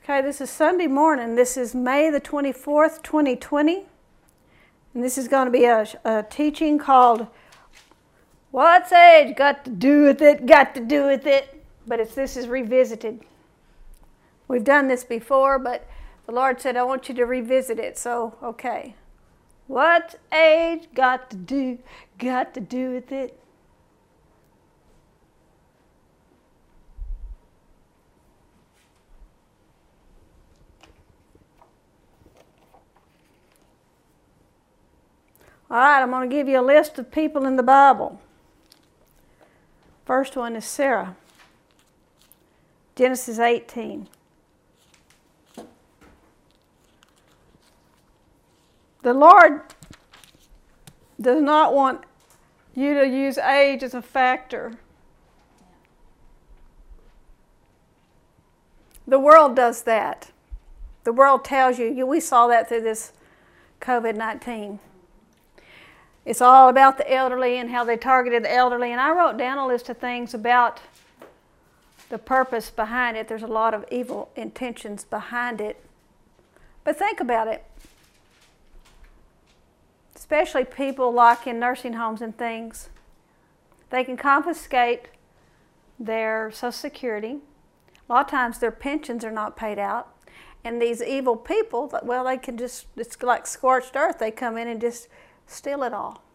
Okay, this is Sunday morning. This is May the 24th, 2020. And this is going to be a teaching called, What's Age Got to Do With It? Got to Do With It? But this is revisited. We've done this before, but the Lord said, I want you to revisit it. So, okay. What's age got to do with it? All right, I'm going to give you a list of people in the Bible. First one is Sarah. Genesis 18. The Lord does not want you to use age as a factor. The world does that. The world tells you, we saw that through this COVID-19. It's all about the elderly and how they targeted the elderly. And I wrote down a list of things about the purpose behind it. There's a lot of evil intentions behind it. But think about it. Especially people like in nursing homes and things. They can confiscate their Social Security. A lot of times their pensions are not paid out. And these evil people, well, they can just, it's like scorched earth. They come in and just steal it all.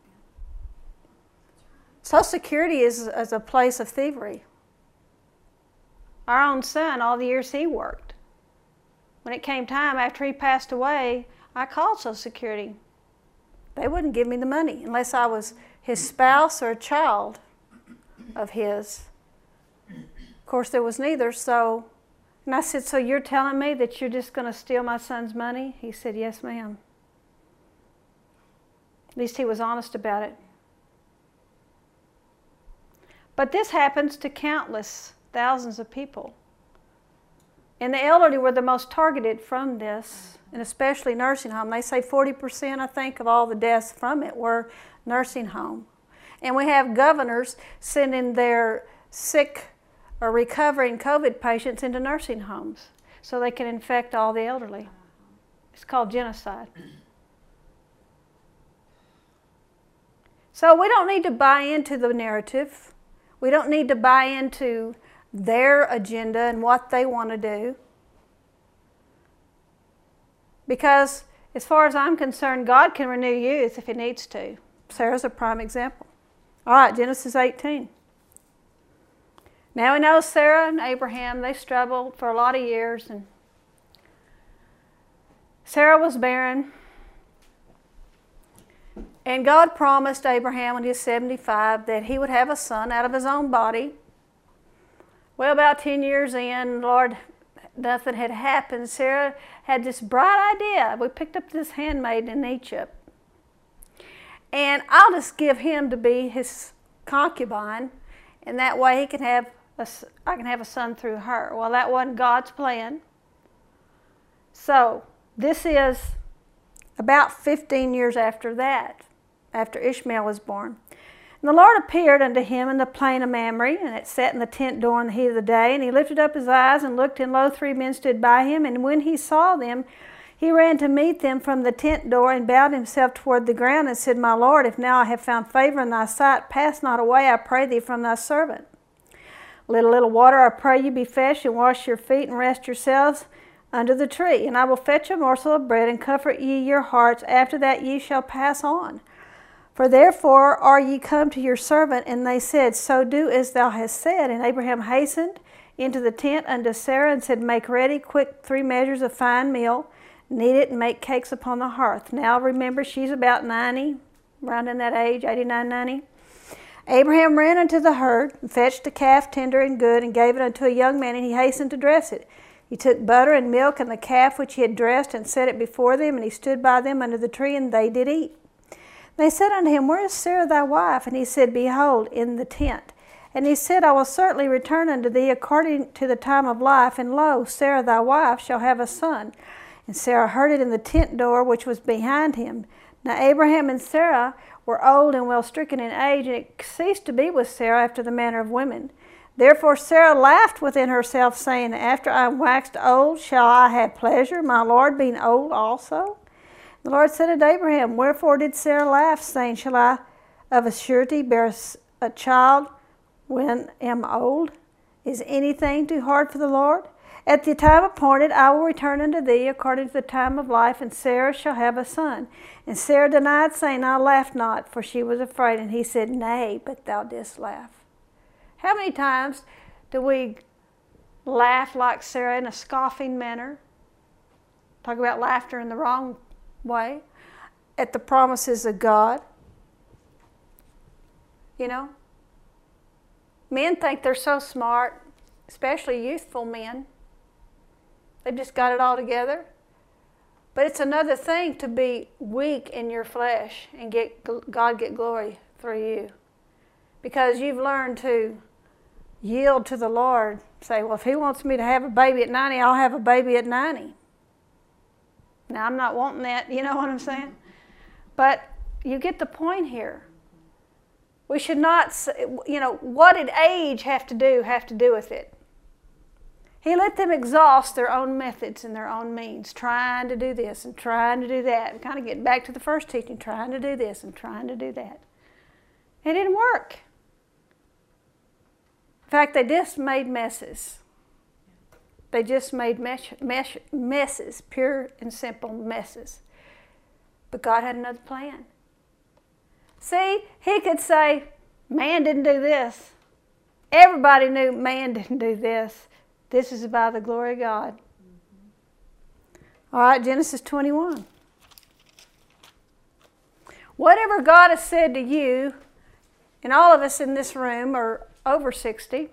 Social Security is a place of thievery. Our own son, all the years he worked, when it came time after he passed away, I called Social Security. They wouldn't give me the money unless I was his spouse or a child of his. Of course, there was neither, so, and I said, so you're telling me that you're just going to steal my son's money? He said, yes, ma'am. At least he was honest about it. But this happens to countless thousands of people. And the elderly were the most targeted from this, and especially nursing home. They say 40%, I think, of all the deaths from it were nursing home. And we have governors sending their sick or recovering COVID patients into nursing homes so they can infect all the elderly. It's called genocide. So we don't need to buy into the narrative. We don't need to buy into their agenda and what they want to do. Because as far as I'm concerned, God can renew youth if He needs to. Sarah's a prime example. All right, Genesis 18. Now we know Sarah and Abraham, they struggled for a lot of years. And Sarah was barren. And God promised Abraham when he was 75 that he would have a son out of his own body. Well, about 10 years in, Lord, nothing had happened. Sarah had this bright idea. We picked up this handmaiden in Egypt. And I'll just give him to be his concubine, and that way I can have a son through her. Well, that wasn't God's plan. So this is about 15 years after that, after Ishmael was born. And the Lord appeared unto him in the plain of Mamre, and it sat in the tent door in the heat of the day. And he lifted up his eyes and looked, and lo, 3 men stood by him. And when he saw them, he ran to meet them from the tent door, and bowed himself toward the ground, and said, My Lord, if now I have found favor in thy sight, pass not away, I pray thee, from thy servant. Little water, I pray you, be fetched, and wash your feet, and rest yourselves under the tree. And I will fetch a morsel of bread, and comfort ye your hearts. After that ye shall pass on. For therefore are ye come to your servant. And they said, So do as thou hast said. And Abraham hastened into the tent unto Sarah, and said, Make ready quick 3 measures of fine meal, knead it, and make cakes upon the hearth. Now remember, she's about 90, around in that age, 89, 90. Abraham ran unto the herd, and fetched a calf tender and good, and gave it unto a young man, and he hastened to dress it. He took butter and milk and the calf which he had dressed, and set it before them, and he stood by them under the tree, and they did eat. They said unto him, Where is Sarah thy wife? And he said, Behold, in the tent. And he said, I will certainly return unto thee according to the time of life, and lo, Sarah thy wife shall have a son. And Sarah heard it in the tent door which was behind him. Now Abraham and Sarah were old and well stricken in age, and it ceased to be with Sarah after the manner of women. Therefore Sarah laughed within herself, saying, After I am waxed old, shall I have pleasure, my Lord being old also? The Lord said unto Abraham, Wherefore did Sarah laugh, saying, Shall I of a surety bear a child when am old? Is anything too hard for the Lord? At the time appointed I will return unto thee according to the time of life, and Sarah shall have a son. And Sarah denied, saying, I laughed not, for she was afraid. And he said, Nay, but thou didst laugh. How many times do we laugh like Sarah in a scoffing manner? Talk about laughter in the wrong way. At the promises of God. You know? Men think they're so smart, especially youthful men. They've just got it all together. But it's another thing to be weak in your flesh and God get glory through you. Because you've learned to yield to the Lord. Say, well, if He wants me to have a baby at 90, I'll have a baby at 90. Now, I'm not wanting that, you know what I'm saying? But you get the point here. We should not, what did age have to do with it? He let them exhaust their own methods and their own means, trying to do this and trying to do that. And kind of get back to the first teaching, trying to do this and trying to do that. It didn't work. In fact, they just made messes. They just made messes, pure and simple messes. But God had another plan. See, He could say, man didn't do this. Everybody knew man didn't do this. This is by the glory of God. All right, Genesis 21. Whatever God has said to you, and all of us in this room are over 60,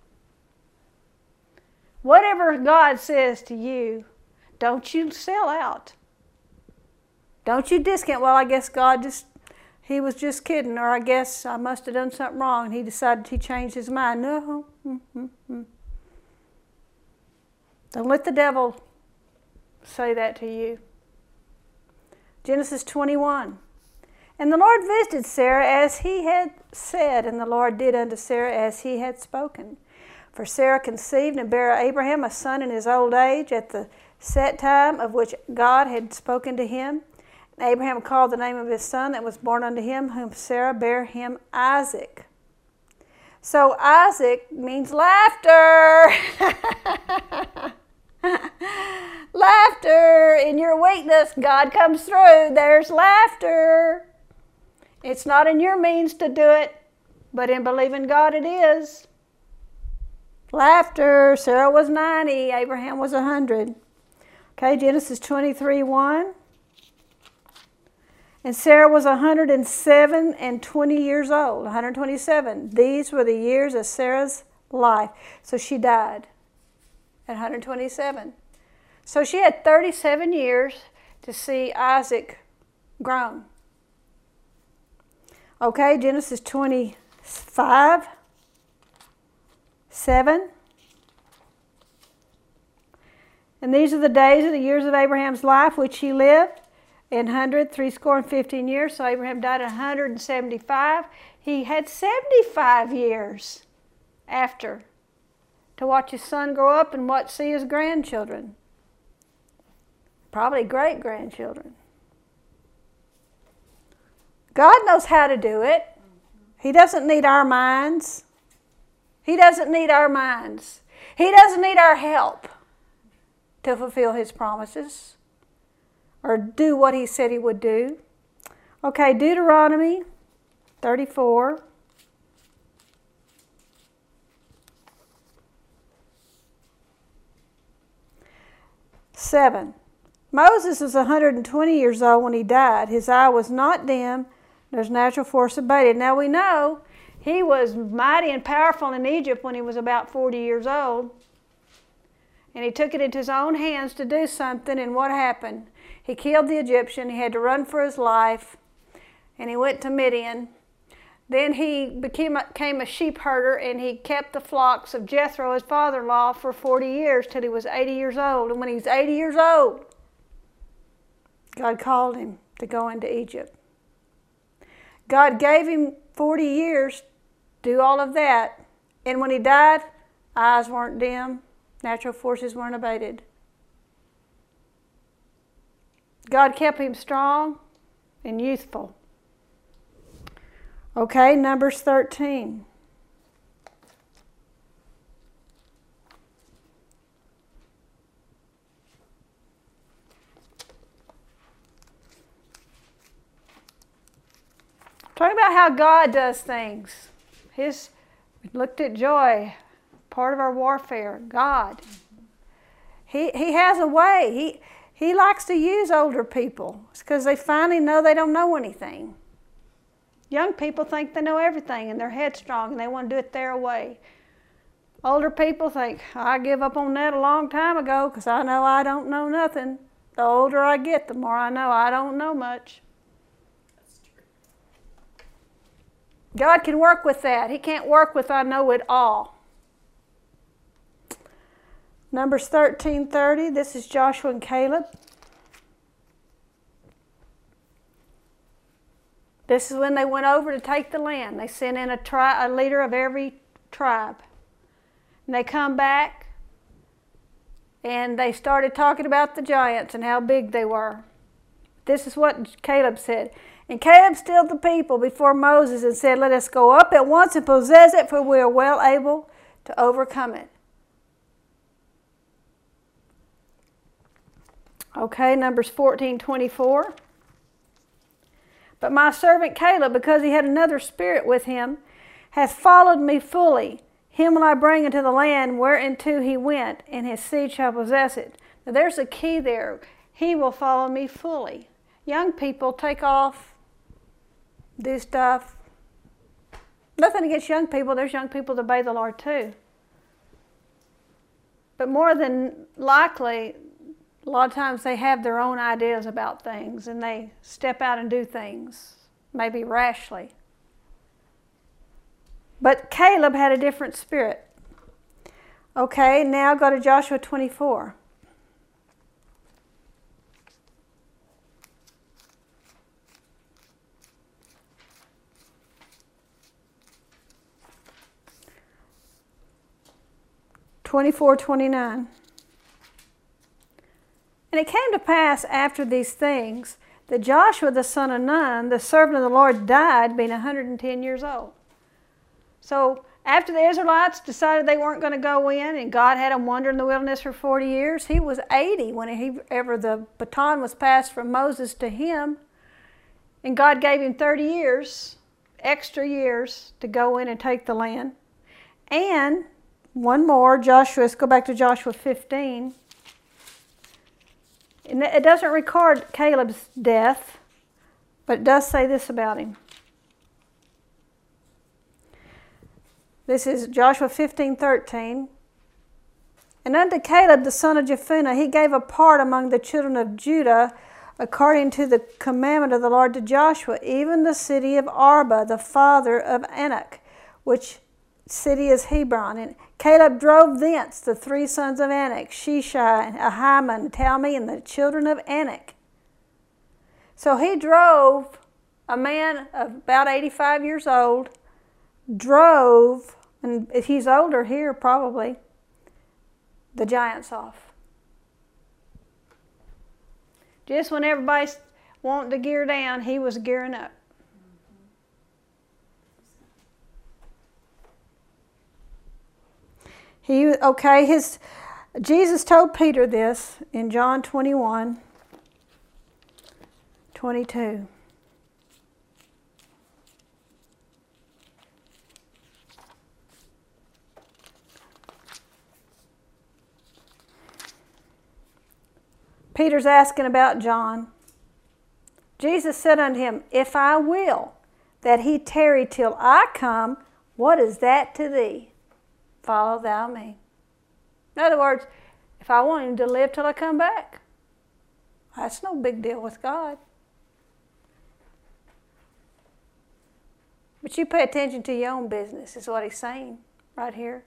whatever God says to you, don't you sell out. Don't you discount, well, I guess God He was just kidding, or I guess I must have done something wrong and He decided He changed His mind. No. Don't let the devil say that to you. Genesis 21. And the Lord visited Sarah as He had said, and the Lord did unto Sarah as He had spoken. For Sarah conceived and bare Abraham a son in his old age at the set time of which God had spoken to him. And Abraham called the name of his son that was born unto him, whom Sarah bare him Isaac. So Isaac means laughter. Laughter. In your weakness, God comes through. There's laughter. It's not in your means to do it, but in believing God it is. Laughter. Sarah was 90. Abraham was 100. Okay, Genesis 23:1. And Sarah was 107 and 20 years old. 127. These were the years of Sarah's life. So she died at 127. So she had 37 years to see Isaac grown. Okay, Genesis 25:7. And these are the days of the years of Abraham's life which he lived, in 100, years. So Abraham died at 175. He had 75 years after to watch his son grow up and see his grandchildren. Probably great-grandchildren. God knows how to do it. He doesn't need our minds. He doesn't need our minds. He doesn't need our help to fulfill His promises or do what He said He would do. Okay, Deuteronomy 34. Moses was 120 years old when he died. His eye was not dim, nor his natural force abated. Now we know he was mighty and powerful in Egypt when he was about 40 years old. And he took it into his own hands to do something, and what happened? He killed the Egyptian. He had to run for his life, and he went to Midian. Then he became a sheep herder, and he kept the flocks of Jethro, his father-in-law, for 40 years till he was 80 years old. And when he was 80 years old, God called him to go into Egypt. God gave him 40 years to do all of that, And when he died, eyes weren't dim, natural forces weren't abated. God kept him strong and youthful. Okay, Numbers 13. Talking about how God does things. We looked at joy, part of our warfare. God. He has a way. He likes to use older people. It's because they finally know they don't know anything. Young people think they know everything and they're headstrong and they want to do it their way. Older people think, I give up on that a long time ago because I know I don't know nothing. The older I get, the more I know I don't know much. God can work with that. He can't work with I know it all. Numbers 13:30, this is Joshua and Caleb. This is when they went over to take the land. They sent in a leader of every tribe. And they come back and they started talking about the giants and how big they were. This is what Caleb said. And Caleb stilled the people before Moses and said, let us go up at once and possess it, for we are well able to overcome it. Okay, Numbers 14:24. But my servant Caleb, because he had another spirit with him, hath followed me fully. Him will I bring into the land whereinto he went, and his seed shall possess it. Now there's a key there. He will follow me fully. Young people take off, do stuff. Nothing against young people. There's young people that obey the Lord too. But more than likely, a lot of times they have their own ideas about things and they step out and do things, maybe rashly. But Caleb had a different spirit. Okay, now go to Joshua 24. (24:29). And it came to pass after these things that Joshua the son of Nun, the servant of the Lord, died, being 110 years old. So after the Israelites decided they weren't going to go in, and God had them wander in the wilderness for 40 years, he was 80 whenever the baton was passed from Moses to him. And God gave him 30 years, extra years, to go in and take the land. And one more, let's go back to Joshua 15. And it doesn't record Caleb's death, but it does say this about him. This is Joshua 15:13. And unto Caleb the son of Jephunneh he gave a part among the children of Judah, according to the commandment of the Lord to Joshua, even the city of Arba, the father of Anak, which city is Hebron. And Caleb drove thence the three sons of Anak, Shishai, Ahiman, Talmi, and the children of Anak. So he drove, a man of about 85 years old, drove, and he's older here probably, the giants off. Just when everybody's wanting to gear down, he was gearing up. Jesus told Peter this in John 21:22. Peter's asking about John. Jesus said unto him, if I will that he tarry till I come, what is that to thee? Follow thou me. In other words, if I want him to live till I come back, that's no big deal with God. But you pay attention to your own business, is what he's saying right here.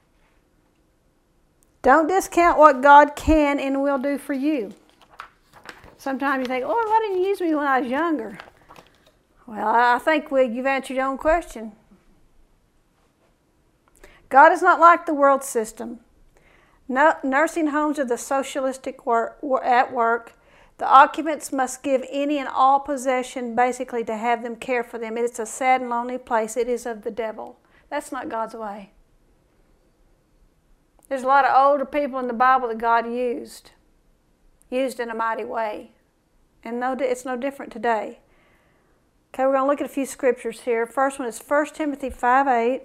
Don't discount what God can and will do for you. Sometimes you think, Lord, why didn't you use me when I was younger? Well, I think you've answered your own question. God is not like the world system. No, nursing homes are the socialistic at work. The occupants must give any and all possession basically to have them care for them. It's a sad and lonely place. It is of the devil. That's not God's way. There's a lot of older people in the Bible that God used in a mighty way. And it's no different today. Okay, we're going to look at a few scriptures here. First one is 1 Timothy 5:8.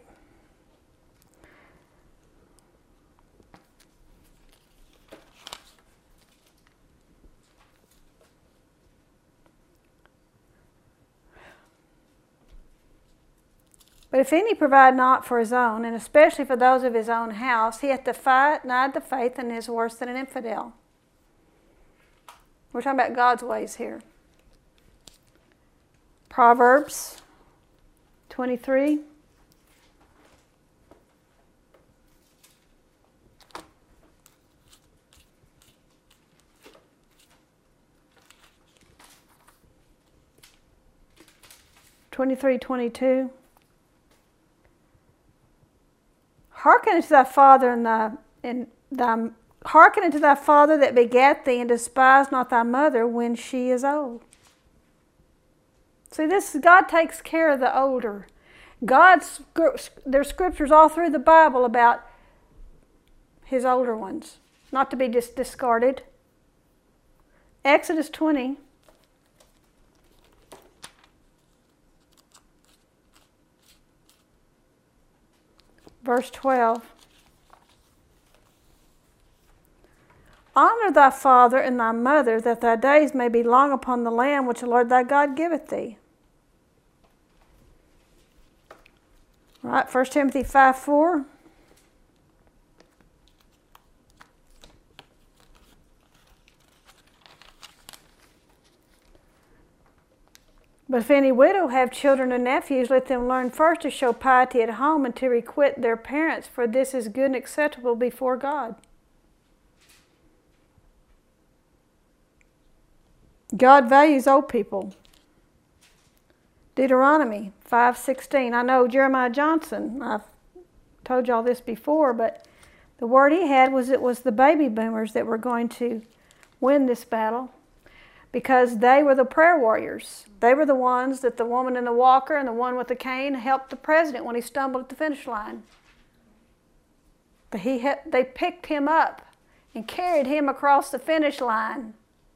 But if any provide not for his own, and especially for those of his own house, he hath denied the faith and is worse than an infidel. We're talking about God's ways here. Proverbs 23. (23:22). Hearken unto thy father hearken unto thy father that begat thee, and despise not thy mother when she is old. See, God takes care of the older. There's scriptures all through the Bible about his older ones, not to be just discarded. Exodus 20. Verse 12. Honor thy father and thy mother, that thy days may be long upon the land which the Lord thy God giveth thee. All right, 1 Timothy 5:4. But if any widow have children or nephews, let them learn first to show piety at home and to requite their parents, for this is good and acceptable before God. God values old people. Deuteronomy 5:16. I know Jeremiah Johnson, I've told y'all this before, but the word he had was it was the baby boomers that were going to win this battle, because they were the prayer warriors. They were the ones that the woman in the walker and the one with the cane helped the president when he stumbled at the finish line. They picked him up and carried him across the finish line.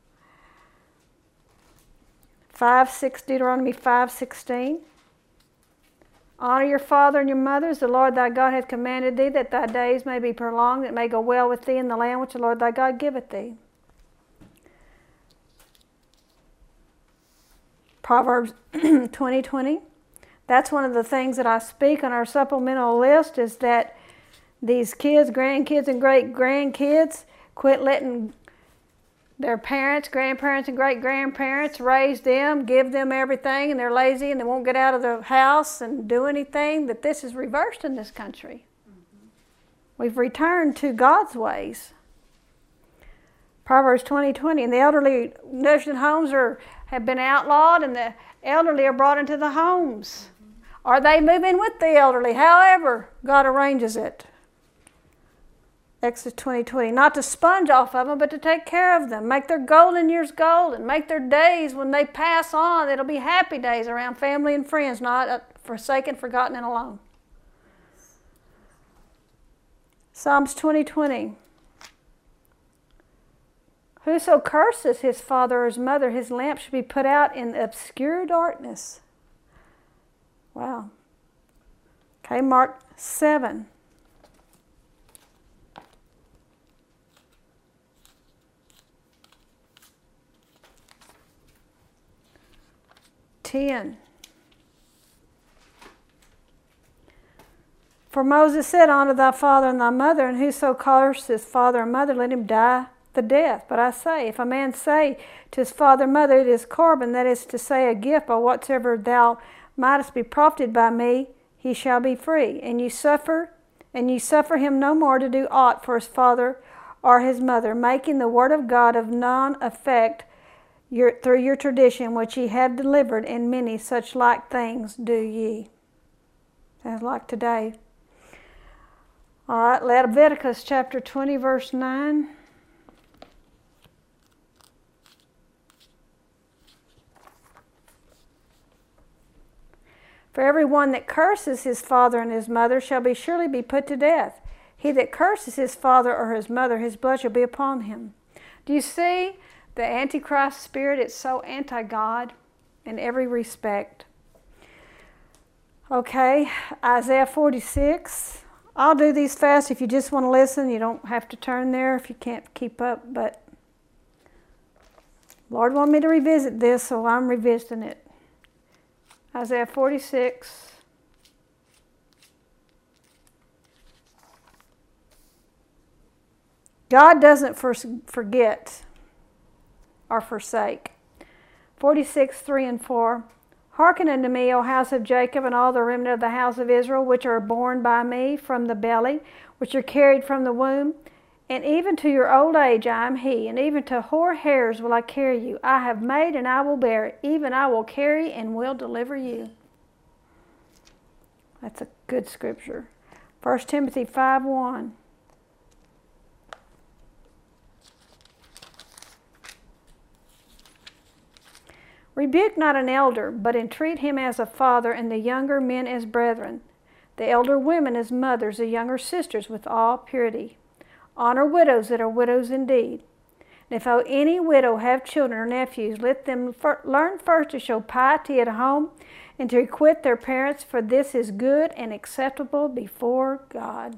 Deuteronomy 5:16. Honor your father and your mother, as the Lord thy God hath commanded thee, that thy days may be prolonged, that it may go well with thee in the land which the Lord thy God giveth thee. Proverbs 20:20. That's one of the things that I speak on our supplemental list, is that these kids, grandkids, and great-grandkids quit letting their parents, grandparents, and great-grandparents raise them, give them everything, and they're lazy and they won't get out of the house and do anything. That this is reversed in this country. We've returned to God's ways. Proverbs 20:20. And the elderly nursing homes have been outlawed, and the elderly are brought into the homes. Or they move in with the elderly. However, God arranges it. Exodus 20:20. Not to sponge off of them, but to take care of them. Make their golden years golden. Make their days when they pass on, it'll be happy days around family and friends, not forsaken, forgotten, and alone. Psalms 20:20. Whoso curses his father or his mother, his lamp should be put out in obscure darkness. Wow. Okay, Mark 7. For Moses said, Honor thy father and thy mother, and whoso curses his father or mother, let him die the death. But I say, if a man say to his father or mother, It is Corban, that is to say, a gift, by whatsoever thou mightest be profited by me, he shall be free. And ye suffer him no more to do aught for his father or his mother, making the word of God of none effect through your tradition, which ye have delivered, and many such like things do ye. As like today. All right, Leviticus chapter 20, verse 9. For everyone that curses his father and his mother shall surely be put to death. He that curses his father or his mother, his blood shall be upon him. Do you see the Antichrist spirit? It's so anti-God in every respect. Okay, Isaiah 46. I'll do these fast. If you just want to listen, you don't have to turn there if you can't keep up. But Lord wanted me to revisit this, so I'm revisiting it. Isaiah 46. God doesn't forget or forsake. 46, 3 and 4. Hearken unto me, O house of Jacob, and all the remnant of the house of Israel, which are born by me from the belly, which are carried from the womb. And even to your old age I am he, and even to hoar hairs will I carry you. I have made and I will bear, even I will carry and will deliver you. That's a good scripture. 1 Timothy 5:1. Rebuke not an elder, but entreat him as a father, and the younger men as brethren, the elder women as mothers, the younger sisters with all purity. Honor widows that are widows indeed. And if any widow have children or nephews, let them learn first to show piety at home and to requite their parents, for this is good and acceptable before God.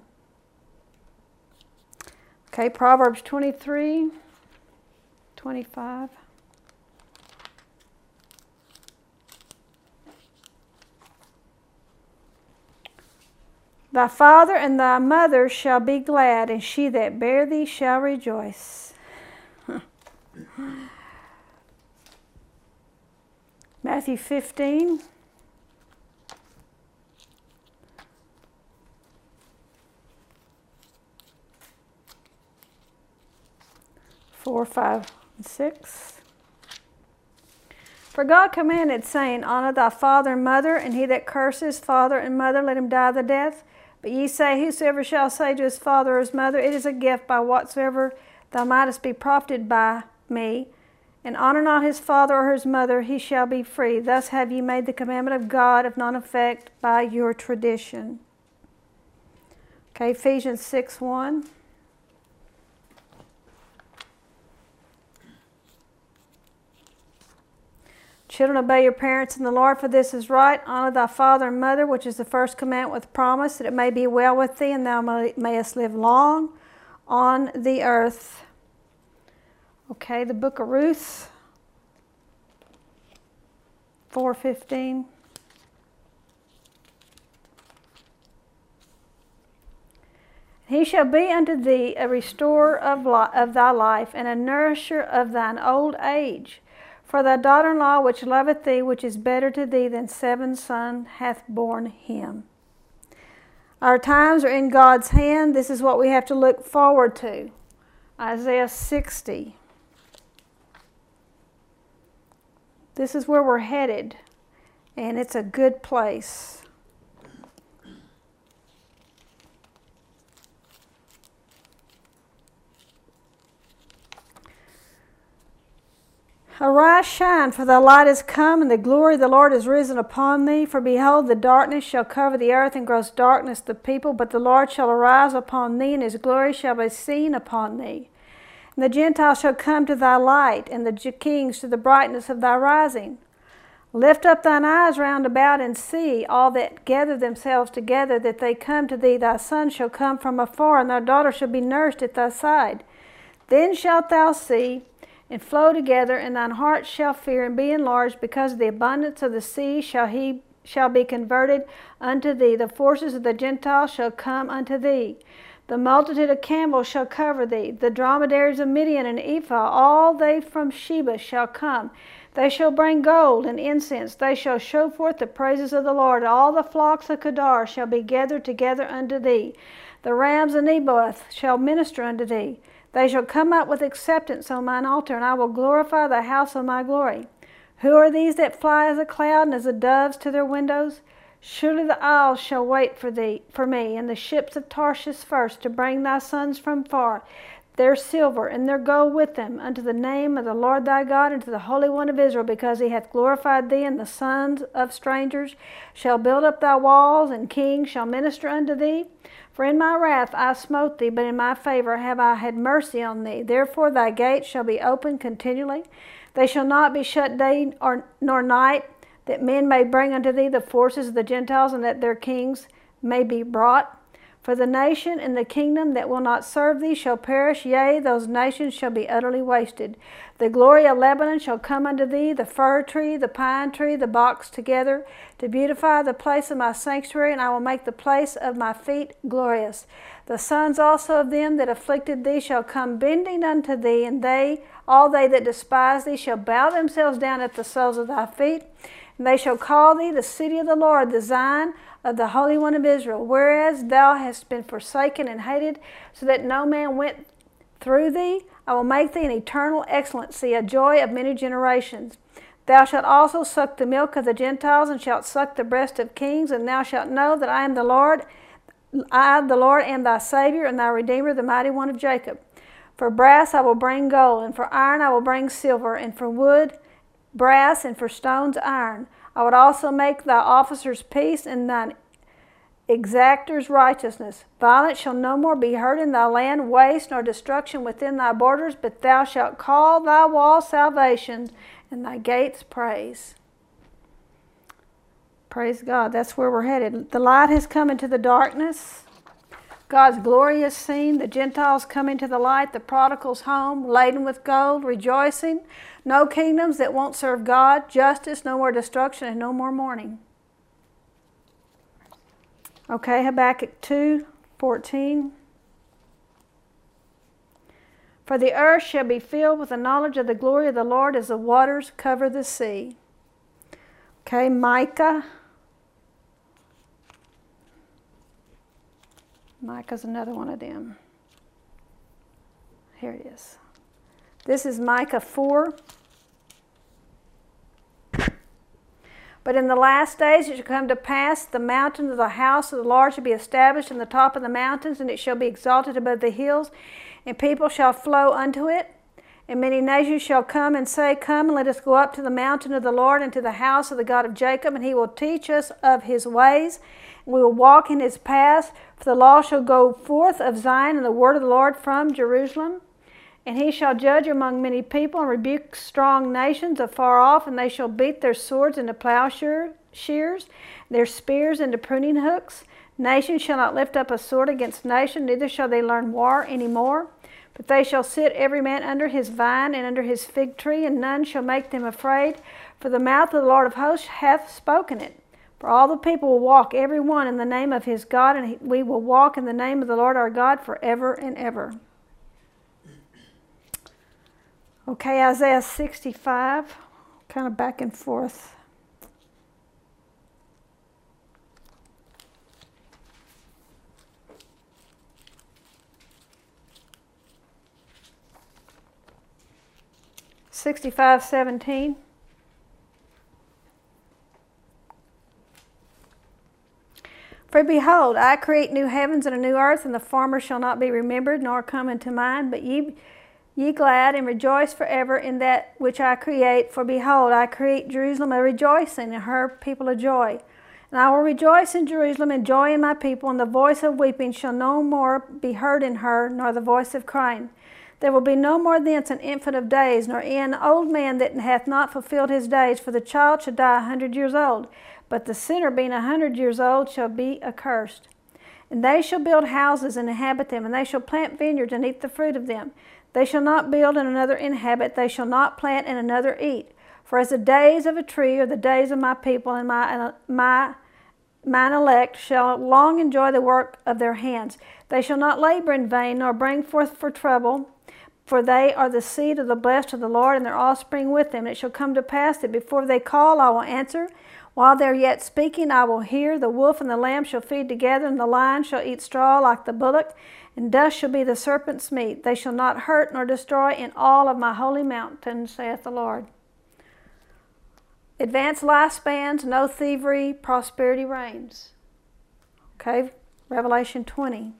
Okay, Proverbs 23, 25. Thy father and thy mother shall be glad, and she that bare thee shall rejoice. Matthew 15. Four, 5, and 6. For God commanded, saying, Honor thy father and mother, and he that curses father and mother, let him die the death. But ye say, Whosoever shall say to his father or his mother, It is a gift by whatsoever thou mightest be profited by me, and honor not his father or his mother, he shall be free. Thus have ye made the commandment of God of none effect by your tradition. Okay, Ephesians 6:1. Children, obey your parents in the Lord, for this is right. Honor thy father and mother, which is the first commandment with promise, that it may be well with thee, and thou mayest live long on the earth. Okay, the book of Ruth, 4:15. He shall be unto thee a restorer of thy life, and a nourisher of thine old age. For thy daughter-in-law, which loveth thee, which is better to thee than 7 sons, hath borne him. Our times are in God's hand. This is what we have to look forward to. Isaiah 60. This is where we're headed, and it's a good place. Arise, shine, for thy light is come, and the glory of the Lord is risen upon thee. For behold, the darkness shall cover the earth, and gross darkness the people. But the Lord shall arise upon thee, and his glory shall be seen upon thee. And the Gentiles shall come to thy light, and the kings to the brightness of thy rising. Lift up thine eyes round about, and see all that gather themselves together, that they come to thee. Thy son shall come from afar, and thy daughter shall be nursed at thy side. Then shalt thou see and flow together, and thine heart shall fear and be enlarged, because of the abundance of the sea shall be converted unto thee. The forces of the Gentiles shall come unto thee. The multitude of camels shall cover thee. The dromedaries of Midian and Ephah, all they from Sheba shall come. They shall bring gold and incense. They shall show forth the praises of the Lord. All the flocks of Kedar shall be gathered together unto thee. The rams of Nebaioth shall minister unto thee. They shall come up with acceptance on mine altar, and I will glorify the house of my glory. Who are these that fly as a cloud and as the doves to their windows? Surely the isles shall wait for me, and the ships of Tarshish first, to bring thy sons from far, their silver and their gold with them, unto the name of the Lord thy God, and to the Holy One of Israel, because he hath glorified thee. And the sons of strangers shall build up thy walls, and kings shall minister unto thee. For in my wrath I smote thee, but in my favor have I had mercy on thee. Therefore thy gates shall be open continually. They shall not be shut day nor night, that men may bring unto thee the forces of the Gentiles, and that their kings may be brought. For the nation and the kingdom that will not serve thee shall perish, yea, those nations shall be utterly wasted. The glory of Lebanon shall come unto thee, the fir tree, the pine tree, the box together, to beautify the place of my sanctuary, and I will make the place of my feet glorious. The sons also of them that afflicted thee shall come bending unto thee, and all they that despise thee shall bow themselves down at the soles of thy feet. And they shall call thee the city of the Lord, the Zion of the Holy One of Israel, whereas thou hast been forsaken and hated, so that no man went through thee. I will make thee an eternal excellency, a joy of many generations. Thou shalt also suck the milk of the Gentiles, and shalt suck the breast of kings, and thou shalt know that I am the Lord. I, the Lord, am thy Savior, and thy Redeemer, the mighty one of Jacob. For brass I will bring gold, and for iron I will bring silver, and for wood brass, and for stones iron. I would also make thy officers peace, and thine exactors righteousness. Violence shall no more be heard in thy land, waste nor destruction within thy borders, but thou shalt call thy walls salvation, and thy gates praise. Praise God. That's where we're headed. The light has come into the darkness. God's glory is seen. The Gentiles come into the light. The prodigals home, laden with gold, rejoicing. No kingdoms that won't serve God. Justice, no more destruction, and no more mourning. Okay, Habakkuk 2:14. For the earth shall be filled with the knowledge of the glory of the Lord as the waters cover the sea. Okay, Micah. Micah's another one of them. Here it is. This is Micah 4. But in the last days it shall come to pass, the mountain of the house of the Lord shall be established in the top of the mountains, and it shall be exalted above the hills, and people shall flow unto it. And many nations shall come and say, Come, and let us go up to the mountain of the Lord, and to the house of the God of Jacob, and he will teach us of his ways, and we will walk in his paths. For the law shall go forth of Zion, and the word of the Lord from Jerusalem. And he shall judge among many people, and rebuke strong nations afar off, and they shall beat their swords into plowshares, their spears into pruning hooks. Nation shall not lift up a sword against nation, neither shall they learn war any more. But they shall sit every man under his vine and under his fig tree, and none shall make them afraid. For the mouth of the Lord of hosts hath spoken it. For all the people will walk, every one in the name of his God, and we will walk in the name of the Lord our God forever and ever. Okay, Isaiah 65, kind of back and forth. (65:17). For behold, I create new heavens and a new earth, and the former shall not be remembered, nor come into mind. But ye glad and rejoice forever in that which I create. For behold, I create Jerusalem a rejoicing, and her people a joy. And I will rejoice in Jerusalem, and joy in my people, and the voice of weeping shall no more be heard in her, nor the voice of crying. There will be no more thence an infant of days, nor an old man that hath not fulfilled his days. For the child shall die 100 years old, but the sinner being 100 years old shall be accursed. And they shall build houses and inhabit them, and they shall plant vineyards and eat the fruit of them. They shall not build and another inhabit, they shall not plant and another eat. For as the days of a tree are the days of my people, and mine elect shall long enjoy the work of their hands. They shall not labor in vain, nor bring forth for trouble. For they are the seed of the blessed of the Lord, and their offspring with them. And it shall come to pass that before they call, I will answer. While they are yet speaking, I will hear. The wolf and the lamb shall feed together, and the lion shall eat straw like the bullock, and dust shall be the serpent's meat. They shall not hurt nor destroy in all of my holy mountain, saith the Lord. advanced lifespans, no thievery, prosperity reigns. Okay, Revelation 20.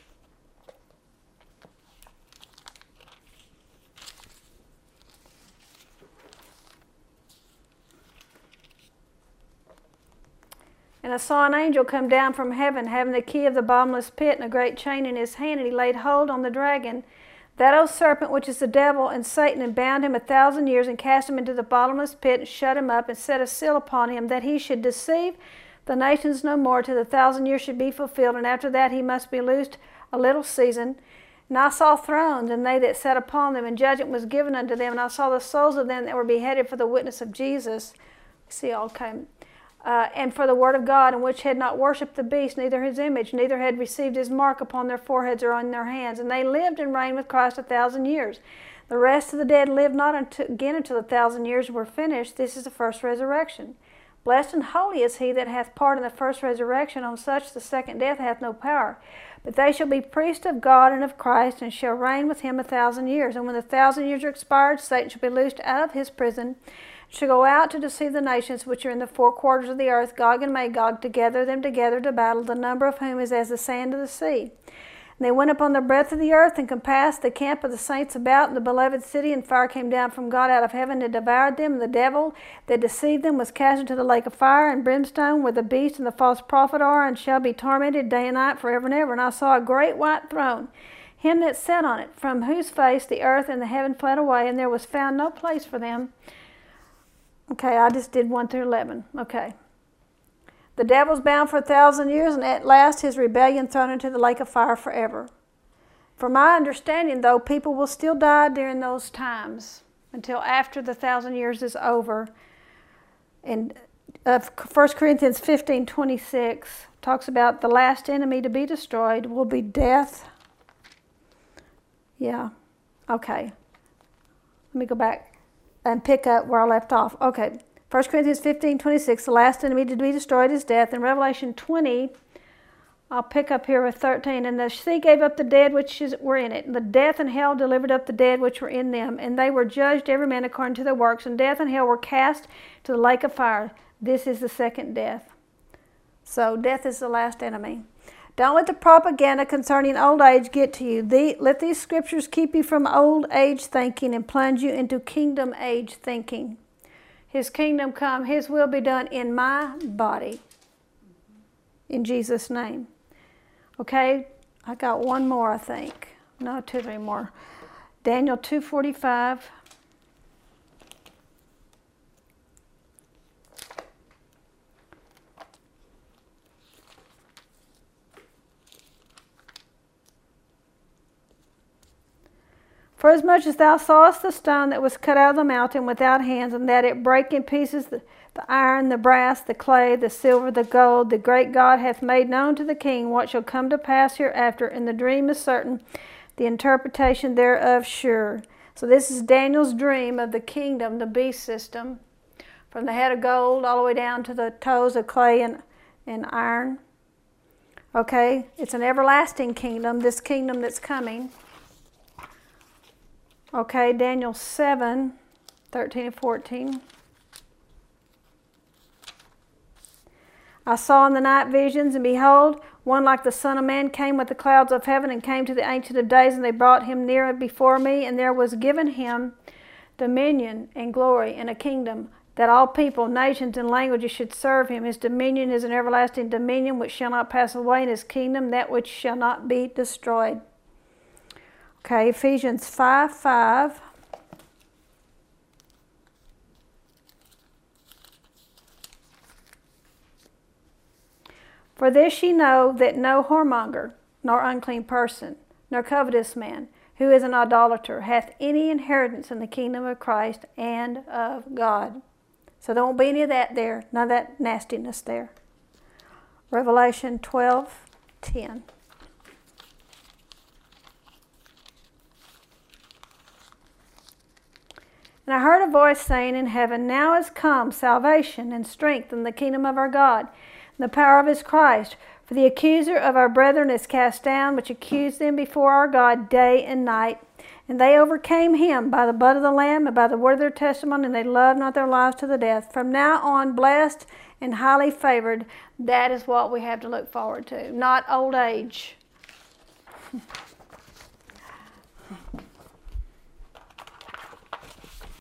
And I saw an angel come down from heaven, having the key of the bottomless pit and a great chain in his hand, and he laid hold on the dragon, that old serpent which is the devil and Satan, and bound him 1,000 years, and cast him into the bottomless pit, and shut him up, and set a seal upon him, that he should deceive the nations no more, till the 1,000 years should be fulfilled, and after that he must be loosed a little season. And I saw thrones, and they that sat upon them, and judgment was given unto them, and I saw the souls of them that were beheaded for the witness of Jesus. See, all came. And for the word of God, and which had not worshipped the beast, neither his image, neither had received his mark upon their foreheads or on their hands. And they lived and reigned with Christ 1,000 years. The rest of the dead lived not again until the 1,000 years were finished. This is the first resurrection. Blessed and holy is he that hath part in the first resurrection. On such the second death hath no power. But they shall be priests of God and of Christ, and shall reign with him 1,000 years. And when the 1,000 years are expired, Satan shall be loosed out of his prison, shall go out to deceive the nations which are in the four quarters of the earth, Gog and Magog, to gather them together to battle, the number of whom is as the sand of the sea. And they went upon the breadth of the earth, and compassed the camp of the saints about in the beloved city, and fire came down from God out of heaven and devoured them. And the devil that deceived them was cast into the lake of fire and brimstone, where the beast and the false prophet are, and shall be tormented day and night forever and ever. And I saw a great white throne, him that sat on it, from whose face the earth and the heaven fled away, and there was found no place for them. Okay, I just did 1 through 11. Okay. The devil's bound for 1,000 years, and at last his rebellion thrown into the lake of fire forever. From my understanding, though, people will still die during those times until after the 1,000 years is over. And 1 Corinthians 15:26 talks about the last enemy to be destroyed will be death. Yeah. Okay. Let me go back and pick up where I left off. Okay, 1 Corinthians 15:26, the last enemy to be destroyed is death. In Revelation 20, I'll pick up here with 13. And the sea gave up the dead which were in it, and the death and hell delivered up the dead which were in them, and they were judged every man according to their works, and death and hell were cast to the lake of fire. This is the second death. So death is the last enemy. Don't let the propaganda concerning old age get to you. Let these scriptures keep you from old age thinking and plunge you into kingdom age thinking. His kingdom come, his will be done in my body. In Jesus' name. Okay, I got one more, I think. No, 2, 3 more. Daniel 2:45. For as much as thou sawest the stone that was cut out of the mountain without hands, and that it brake in pieces the iron, the brass, the clay, the silver, the gold, the great God hath made known to the king what shall come to pass hereafter, and the dream is certain, the interpretation thereof sure. So this is Daniel's dream of the kingdom, the beast system, from the head of gold all the way down to the toes of clay and iron. Okay, it's an everlasting kingdom, this kingdom that's coming. Okay, Daniel 7:13 and 14. I saw in the night visions, and behold, one like the Son of Man came with the clouds of heaven, and came to the Ancient of Days, and they brought him near before me, and there was given him dominion and glory and a kingdom, that all people, nations, and languages should serve him. His dominion is an everlasting dominion which shall not pass away, and his kingdom that which shall not be destroyed. Okay, Ephesians 5:5. For this ye know, that no whoremonger, nor unclean person, nor covetous man, who is an idolater, hath any inheritance in the kingdom of Christ and of God. So there won't be any of that there, none of that nastiness there. Revelation 12:10. And I heard a voice saying in heaven, Now is come salvation and strength in the kingdom of our God, and the power of his Christ. For the accuser of our brethren is cast down, which accused them before our God day and night. And they overcame him by the blood of the Lamb and by the word of their testimony, and they loved not their lives to the death. From now on, blessed and highly favored, that is what we have to look forward to, not old age.